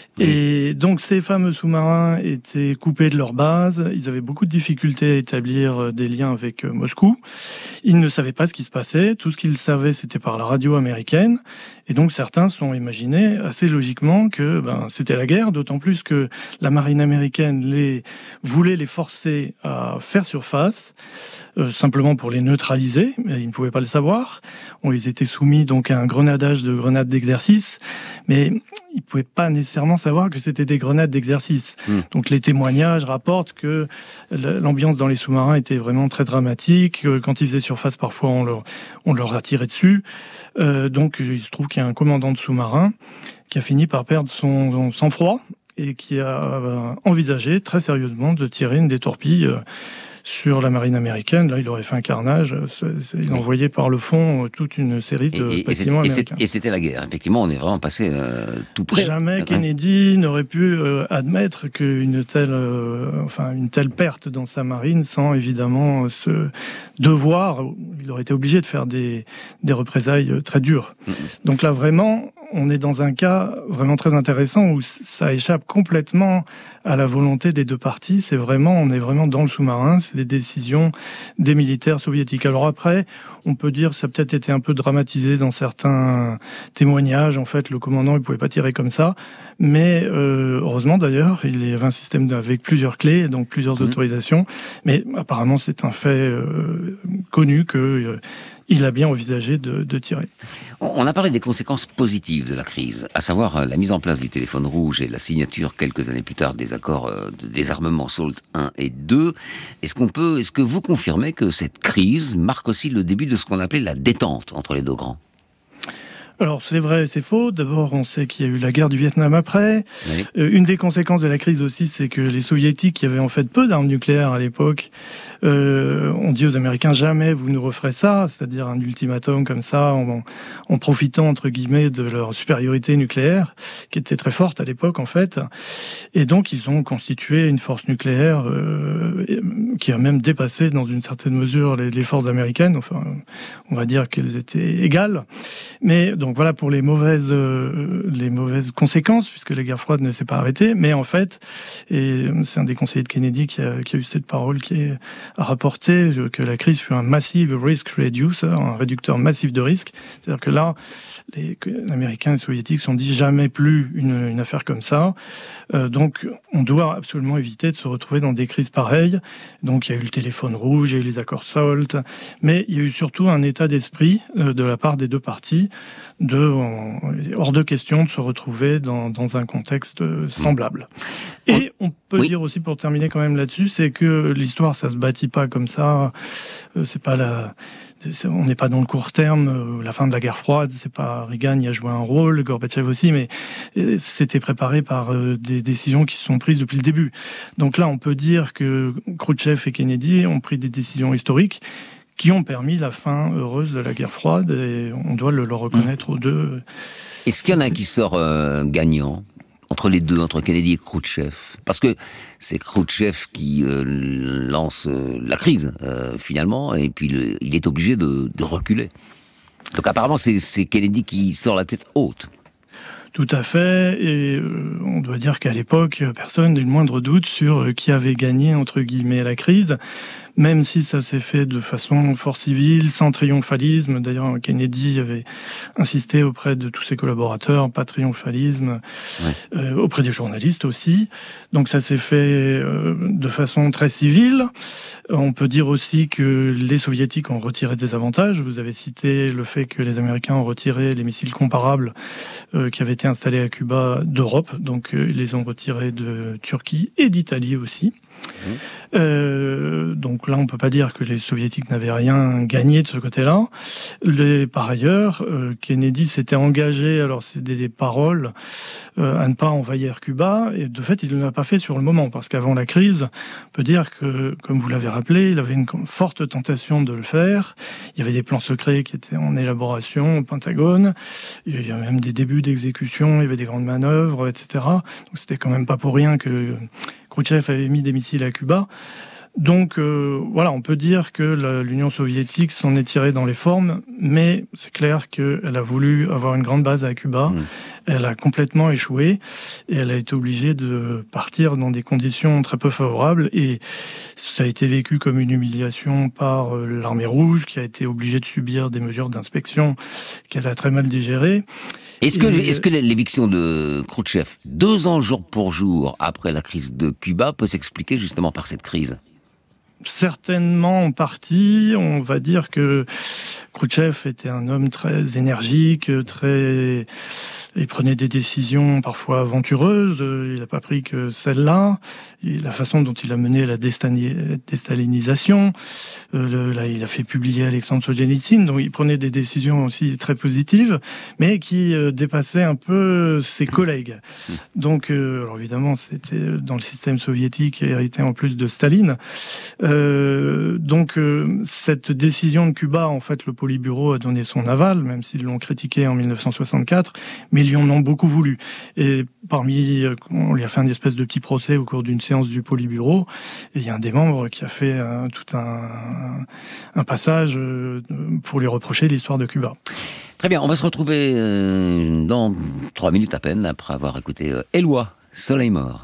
Et donc ces fameux sous-marins étaient coupés de leur base, ils avaient beaucoup de difficultés à établir des liens avec Moscou, ils ne savaient pas ce qui se passait, tout ce qu'ils savaient c'était par la radio américaine, et donc certains se sont imaginés assez logiquement que ben, c'était la guerre, d'autant plus que la marine américaine les, voulait les forcer à faire surface, euh, simplement pour les neutraliser, mais ils ne pouvaient pas le savoir, on, ils étaient soumis donc à un grenadage de grenades d'exercice, mais ils ne pouvaient pas nécessairement savoir que c'était des grenades d'exercice. Mmh. Donc les témoignages rapportent que l'ambiance dans les sous-marins était vraiment très dramatique. Quand ils faisaient surface, parfois on leur, on leur a tiré dessus. Euh, donc il se trouve qu'il y a un commandant de sous-marin qui a fini par perdre son, son sang-froid et qui a envisagé très sérieusement de tirer une des torpilles sur la marine américaine. Là, il aurait fait un carnage. Il envoyait par le fond toute une série de et, bâtiments et américains. Et c'était la guerre. Effectivement, on est vraiment passé euh, tout près. Jamais Kennedy n'aurait pu euh, admettre qu'une telle, euh, enfin, une telle perte dans sa marine sans évidemment ce devoir. Il aurait été obligé de faire des, des représailles très dures. Mm-hmm. Donc là, vraiment, on est dans un cas vraiment très intéressant où ça échappe complètement à la volonté des deux parties. C'est vraiment, on est vraiment dans le sous-marin. C'est des décisions des militaires soviétiques. Alors après, on peut dire que ça a peut-être été un peu dramatisé dans certains témoignages. En fait, le commandant, il pouvait pas tirer comme ça. Mais euh, heureusement d'ailleurs, il y avait un système avec plusieurs clés, donc plusieurs mmh. autorisations. Mais apparemment, c'est un fait euh, connu que euh, il a bien envisagé de, de tirer. On a parlé des conséquences positives de la crise, à savoir la mise en place du téléphone rouge et la signature quelques années plus tard des accords de désarmement SALT un et deux. Est-ce qu'on peut, est-ce que vous confirmez que cette crise marque aussi le début de ce qu'on appelait la détente entre les deux grands ? Alors, c'est vrai, c'est faux. D'abord, on sait qu'il y a eu la guerre du Vietnam après. Oui. Euh, une des conséquences de la crise aussi, c'est que les Soviétiques, qui avaient en fait peu d'armes nucléaires à l'époque, euh, ont dit aux Américains, jamais vous nous referez ça, c'est-à-dire un ultimatum comme ça, en, en profitant, entre guillemets, de leur supériorité nucléaire, qui était très forte à l'époque, en fait. Et donc, ils ont constitué une force nucléaire euh, qui a même dépassé, dans une certaine mesure, les, les forces américaines. Enfin, on va dire qu'elles étaient égales. Mais donc, Donc voilà pour les mauvaises, euh, les mauvaises conséquences, puisque la guerre froide ne s'est pas arrêtée. Mais en fait, et c'est un des conseillers de Kennedy qui a, qui a eu cette parole, qui est, a rapporté que la crise fut un massive risk reducer, un réducteur massif de risque. C'est-à-dire que là, les, les Américains et les Soviétiques se sont dit jamais plus une, une affaire comme ça. Euh, donc on doit absolument éviter de se retrouver dans des crises pareilles. Donc il y a eu le téléphone rouge, il y a eu les accords SALT, mais il y a eu surtout un état d'esprit euh, de la part des deux parties de, on, hors de question de se retrouver dans, dans un contexte semblable. Et on peut oui. dire aussi, pour terminer quand même là-dessus, c'est que l'histoire, ça se bâtit pas comme ça. C'est pas la... On n'est pas dans le court terme, la fin de la guerre froide, c'est pas Reagan y a joué un rôle, Gorbatchev aussi, mais c'était préparé par des décisions qui se sont prises depuis le début. Donc là, on peut dire que Khrouchtchev et Kennedy ont pris des décisions historiques qui ont permis la fin heureuse de la guerre froide, et on doit le leur reconnaître mmh. aux deux. Est-ce qu'il y en a un qui sort euh, gagnant entre les deux, entre Kennedy et Khrouchtchev? Parce que c'est Khrouchtchev qui euh, lance euh, la crise, euh, finalement, et puis le, il est obligé de, de reculer. Donc apparemment, c'est, c'est Kennedy qui sort la tête haute. Tout à fait, et euh, on doit dire qu'à l'époque, personne n'a eu le moindre doute sur qui avait gagné, entre guillemets, la crise, même si ça s'est fait de façon fort civile, sans triomphalisme. D'ailleurs, Kennedy avait insisté auprès de tous ses collaborateurs, pas triomphalisme, ouais. euh, auprès des journalistes aussi. Donc ça s'est fait euh, de façon très civile. On peut dire aussi que les Soviétiques ont retiré des avantages. Vous avez cité le fait que les Américains ont retiré les missiles comparables euh, qui avaient été installés à Cuba d'Europe. Donc euh, ils les ont retirés de Turquie et d'Italie aussi. Mmh. Euh, donc là, on peut pas dire que les Soviétiques n'avaient rien gagné de ce côté-là. Les, par ailleurs, euh, Kennedy s'était engagé, alors c'est des, des paroles, euh, à ne pas envahir Cuba, et de fait, il ne l'a pas fait sur le moment, parce qu'avant la crise, on peut dire que, comme vous l'avez rappelé, il avait une forte tentation de le faire. Il y avait des plans secrets qui étaient en élaboration au Pentagone. Il y avait même des débuts d'exécution, il y avait des grandes manœuvres, et cetera. Donc c'était quand même pas pour rien que Khrouchtchev avait mis des missiles à Cuba. Donc euh, voilà, on peut dire que la, l'Union soviétique s'en est tirée dans les formes, mais c'est clair qu'elle a voulu avoir une grande base à Cuba. Mmh. Elle a complètement échoué et elle a été obligée de partir dans des conditions très peu favorables, et ça a été vécu comme une humiliation par euh, l'armée rouge, qui a été obligée de subir des mesures d'inspection qu'elle a très mal digérées. Est-ce que, et... est-ce que l'éviction de Khrouchtchev, deux ans jour pour jour après la crise de Cuba, peut s'expliquer justement par cette crise ? Certainement en partie. On va dire que Khrouchtchev était un homme très énergique, très... Il prenait des décisions parfois aventureuses, il n'a pas pris que celle-là. Et la façon dont il a mené la déstalinisation, euh, le, là, il a fait publier Alexandre Solzhenitsyn, donc il prenait des décisions aussi très positives, mais qui euh, dépassaient un peu ses collègues. Donc, euh, alors évidemment, c'était dans le système soviétique, hérité en plus de Staline. Euh, donc, euh, cette décision de Cuba, en fait, le Politburo a donné son aval, même s'ils l'ont critiqué en dix-neuf cent soixante-quatre, mais ils lui en ont beaucoup voulu. Et parmi, on lui a fait une espèce de petit procès au cours d'une séance du Politburo, et il y a un des membres qui a fait euh, tout un, un passage euh, pour lui reprocher l'histoire de Cuba. Très bien, on va se retrouver euh, dans trois minutes à peine, après avoir écouté euh, Éloi, Soleil mort.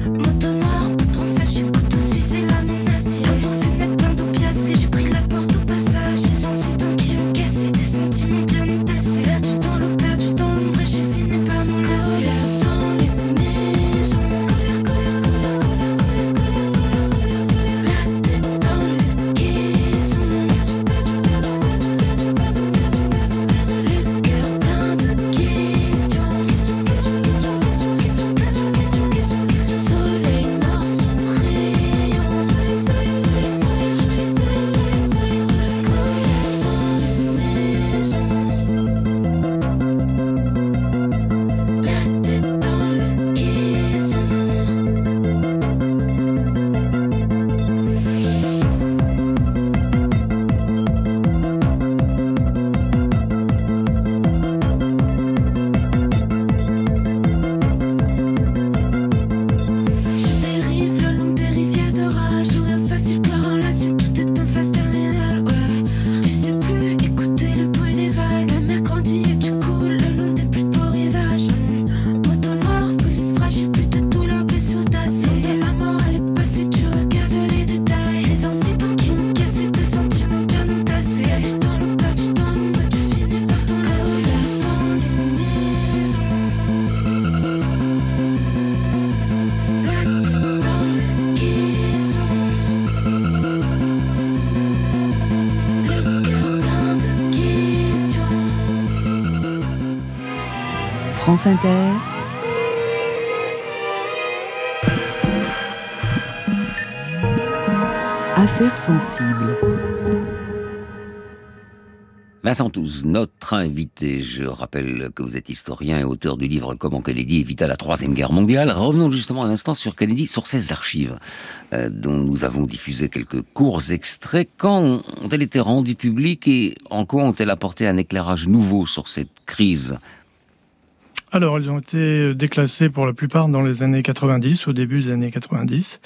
Porte France Inter, Affaires sensibles. Vincent Touze, notre invité. Je rappelle que vous êtes historien et auteur du livre « Comment Kennedy évita la Troisième Guerre mondiale ». Revenons justement un instant sur Kennedy, sur ses archives, euh, dont nous avons diffusé quelques courts extraits. Quand ont-elles été rendues publiques et en quoi ont-elles apporté un éclairage nouveau sur cette crise ? Alors, elles ont été déclassées pour la plupart dans les années quatre-vingt-dix, au début des années quatre-vingt-dix.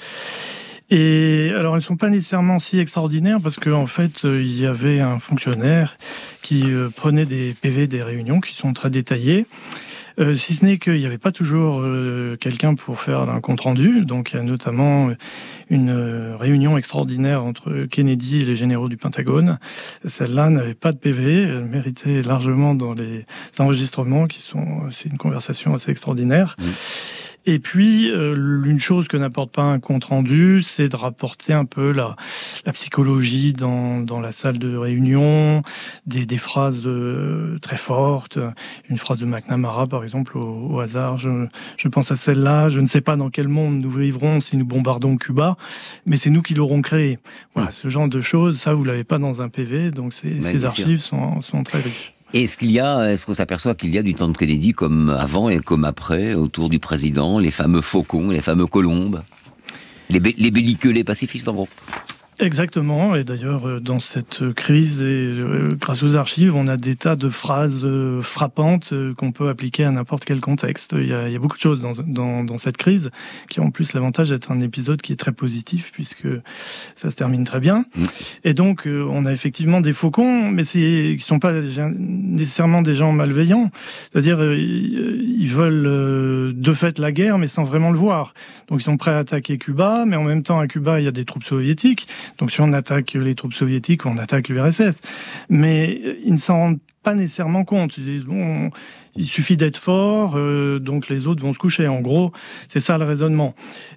Et alors, elles ne sont pas nécessairement si extraordinaires parce qu'en fait, euh, il y avait un fonctionnaire qui euh, prenait des P V des réunions qui sont très détaillés. Euh, si ce n'est qu'il n'y avait pas toujours euh, quelqu'un pour faire un compte-rendu. Donc, il y a notamment une euh, réunion extraordinaire entre Kennedy et les généraux du Pentagone. Celle-là n'avait pas de P V. Elle méritait largement dans les enregistrements qui sont... C'est une conversation assez extraordinaire. Mmh. Et puis, euh, une chose que n'apporte pas un compte-rendu, c'est de rapporter un peu la, la psychologie dans, dans la salle de réunion, des, des phrases de, très fortes. Une phrase de McNamara, par exemple, au, au hasard. Je, je pense à celle-là. Je ne sais pas dans quel monde nous vivrons si nous bombardons Cuba, mais c'est nous qui l'aurons créé. Voilà, ce genre de choses, ça, vous ne l'avez pas dans un P V, donc ces, ces archives sont, sont très riches. Est-ce qu'il y a, est-ce qu'on s'aperçoit qu'il y a du temps de Kennedy comme avant et comme après, autour du président, les fameux faucons, les fameux colombes, les, bé- les belliqueux, les pacifistes en gros? Exactement, et d'ailleurs dans cette crise, et euh, grâce aux archives, on a des tas de phrases euh, frappantes euh, qu'on peut appliquer à n'importe quel contexte. Il y a, il y a beaucoup de choses dans, dans, dans cette crise qui ont en plus l'avantage d'être un épisode qui est très positif puisque ça se termine très bien. Mmh. Et donc euh, on a effectivement des faucons, mais c'est, qui sont pas nécessairement des gens malveillants. C'est-à-dire euh, ils veulent euh, de fait la guerre, mais sans vraiment le voir. Donc ils sont prêts à attaquer Cuba, mais en même temps à Cuba il y a des troupes soviétiques. Donc si on attaque les troupes soviétiques, on attaque l'U R S S. Mais ils ne s'en rendent pas nécessairement compte. Ils disent, bon, il suffit d'être fort, euh, donc les autres vont se coucher. En gros, c'est ça le raisonnement.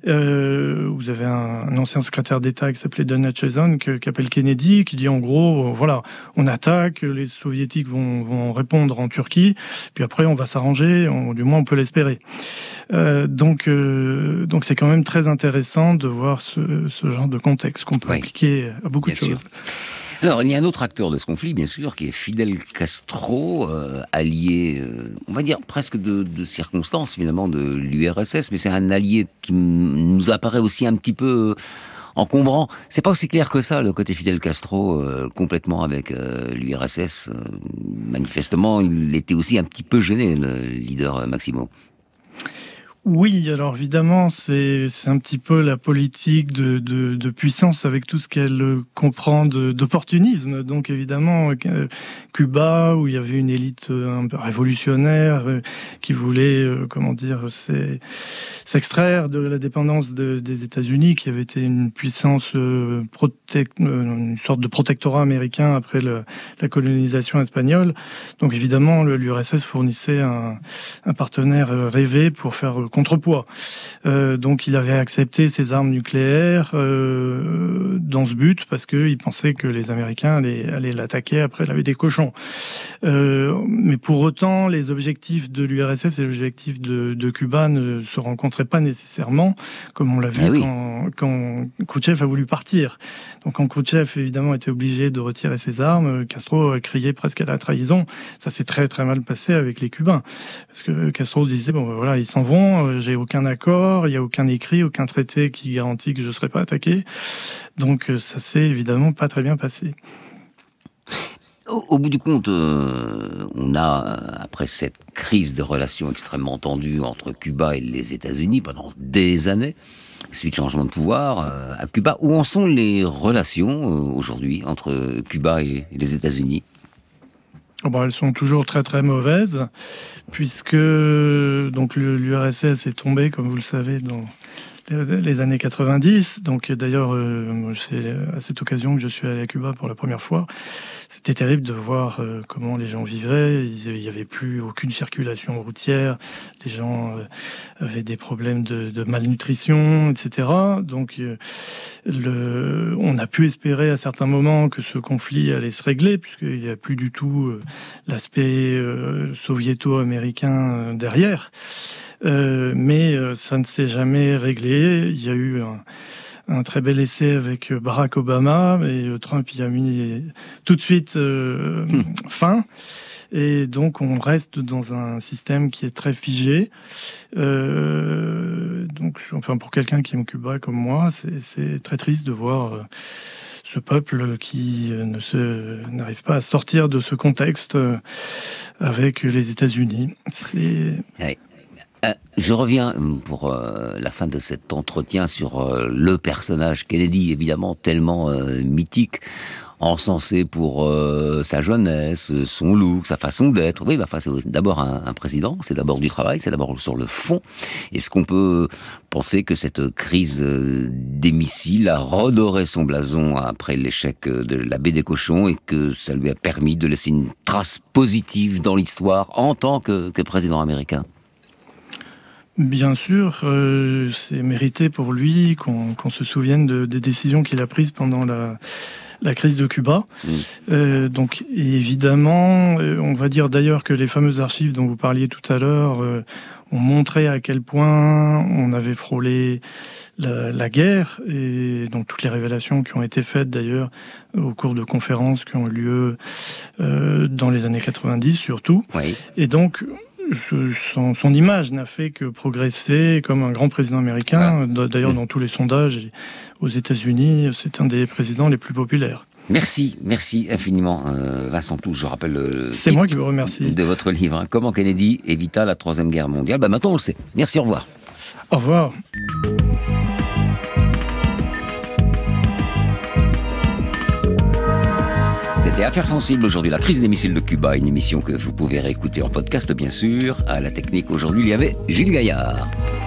Euh, vous avez un, un ancien secrétaire d'État qui s'appelait Don Hutchison, qui appelle Kennedy, qui dit en gros, euh, voilà, on attaque, les soviétiques vont, vont répondre en Turquie, puis après on va s'arranger, on, du moins on peut l'espérer. Euh, donc, euh, donc c'est quand même très intéressant de voir ce, ce genre de contexte qu'on peut oui. appliquer à beaucoup bien de choses. Sûr. Alors, il y a un autre acteur de ce conflit, bien sûr, qui est Fidel Castro, euh, allié, euh, on va dire, presque de, de circonstance, finalement, de l'U R S S, mais c'est un allié qui nous apparaît aussi un petit peu encombrant. C'est pas aussi clair que ça, le côté Fidel Castro, euh, complètement avec euh, l'U R S S. Euh, manifestement, il était aussi un petit peu gêné, le leader Maximo. Oui, alors évidemment, c'est, c'est un petit peu la politique de, de, de puissance avec tout ce qu'elle comprend de, d'opportunisme. Donc évidemment, euh, Cuba, où il y avait une élite euh, un peu révolutionnaire euh, qui voulait, euh, comment dire, c'est, s'extraire de la dépendance de, des États-Unis, qui avait été une puissance euh, protect, euh, une sorte de protectorat américain après le, la colonisation espagnole. Donc évidemment, le, l'U R S S fournissait un, un partenaire rêvé pour faire contrepoids. Euh, donc il avait accepté ces armes nucléaires euh, dans ce but parce qu'il pensait que les Américains allaient, allaient l'attaquer après laver des cochons. Euh, mais pour autant, les objectifs de l'U R S S et les objectifs de, de Cuba ne se rencontraient pas nécessairement, comme on l'a vu ah oui. quand, quand Khrouchtchev a voulu partir. Donc quand Khrouchtchev évidemment était obligé de retirer ses armes, Castro a crié presque à la trahison. Ça s'est très très mal passé avec les Cubains. Parce que Castro disait, bon voilà, ils s'en vont, j'ai aucun accord, il n'y a aucun écrit, aucun traité qui garantit que je ne serai pas attaqué. Donc ça s'est évidemment pas très bien passé. Au, au bout du compte, euh, on a, après cette crise de relations extrêmement tendues entre Cuba et les États-Unis pendant des années, suite changement de pouvoir euh, à Cuba, où en sont les relations euh, aujourd'hui entre Cuba et les États-Unis ? Oh ben, elles sont toujours très très mauvaises, puisque donc, l'U R S S est tombé, comme vous le savez, dans les années quatre-vingt-dix. Donc d'ailleurs, euh, c'est à cette occasion que je suis allé à Cuba pour la première fois. c'était terrible de voir euh, comment les gens vivaient. Il n'y avait plus aucune circulation routière. Les gens euh, avaient des problèmes de, de malnutrition, et cetera. Donc, euh, le, on a pu espérer à certains moments que ce conflit allait se régler, puisqu'il n'y a plus du tout euh, l'aspect euh, soviéto-américain euh, derrière. Euh, mais euh, ça ne s'est jamais réglé. Il y a eu un, un très bel essai avec Barack Obama, et euh, Trump y a mis tout de suite euh, mmh. fin. Et donc on reste dans un système qui est très figé. Euh, donc, enfin, pour quelqu'un qui aime Cuba comme moi, c'est, c'est très triste de voir euh, ce peuple qui ne se, n'arrive pas à sortir de ce contexte euh, avec les États-Unis. C'est... Oui. Euh, je reviens pour euh, la fin de cet entretien sur euh, le personnage Kennedy, évidemment tellement euh, mythique, encensé pour euh, sa jeunesse, son look, sa façon d'être. Oui, bah, enfin, c'est d'abord un, un président, c'est d'abord du travail, c'est d'abord sur le fond. Est-ce qu'on peut penser que cette crise des missiles a redoré son blason après l'échec de la baie des Cochons et que ça lui a permis de laisser une trace positive dans l'histoire en tant que, que président américain ? Bien sûr, euh, c'est mérité pour lui qu'on, qu'on se souvienne de, des décisions qu'il a prises pendant la, la crise de Cuba. Mmh. Euh, donc évidemment, euh, on va dire d'ailleurs que les fameuses archives dont vous parliez tout à l'heure euh, ont montré à quel point on avait frôlé la, la guerre, et donc toutes les révélations qui ont été faites d'ailleurs au cours de conférences qui ont eu lieu euh, dans les années quatre-vingt-dix surtout. Oui. Et donc Son, son image n'a fait que progresser comme un grand président américain. Voilà. D'ailleurs, dans tous les sondages aux États-Unis, c'est un des présidents les plus populaires. Merci, merci infiniment, euh, Vincent Touche. Je rappelle le c'est moi qui vous remercie de votre livre, hein, Comment Kennedy évita la Troisième Guerre mondiale. Bah, maintenant, on le sait. Merci, au revoir. Au revoir. C'était Affaires sensibles aujourd'hui, la crise des missiles de Cuba, une émission que vous pouvez réécouter en podcast bien sûr. À la technique aujourd'hui, il y avait Gilles Gaillard.